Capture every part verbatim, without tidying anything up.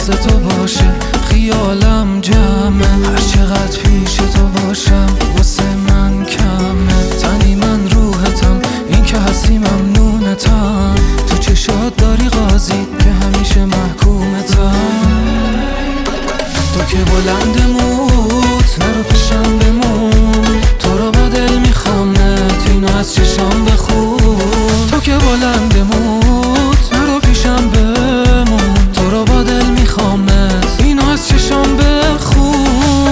دست تو باشه خیالم جمعه، هر چقدر پیش تو باشم واسه من کمه. تنی من روحتم، این که هستی ممنونتم، تو چشات داری قاضی که همیشه محکومتم. تو که بلند موت نرو پیشم بمون، تو رو با دل میخوامت اینو از چشام بخون. تو که بلند موت نرو پیشم بمون، تو رو با دل میخوامت اینو از چشام بخون.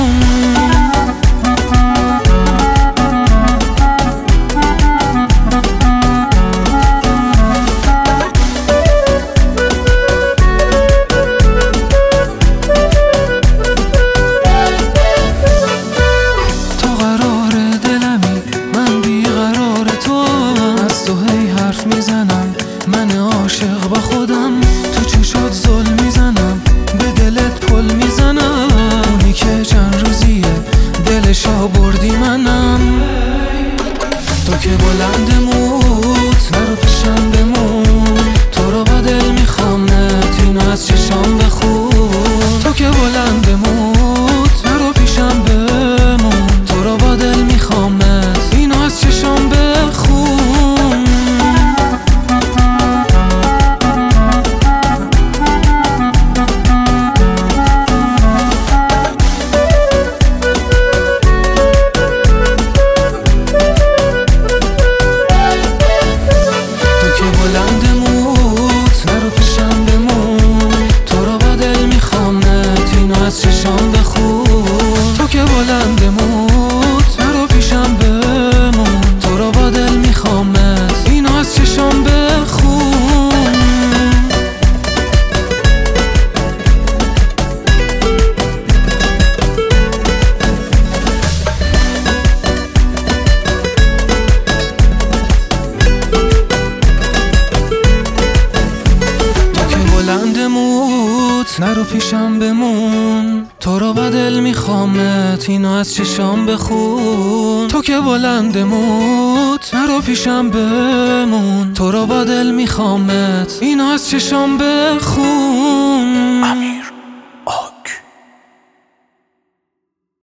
میزنم من عاشق با خودم، تو چشات ظلم میزنم، به دلت پل میزنم. اونی که چند روزیه دلشا بردی منم. تو که بلند موت نرو پیشم بمون، تو رو با دل میخوامت اینو از چشام بخون. تو که بلند موت نرو پیشم بمون، تو رو با دل میخوامت اینو از چشام بخون. چشام بخون. تو که بلند موت نرو پیشم بمون، تو رو با دل میخوامت اینو از چشام بخون. تو که بلند موت نرو پیشم بمون، تو رو با دل میخوامت اینو از چشام بخون. تو که بلند موت نرو پیشم بمون، تو رو با دل میخوامت اینو از چشام بخون.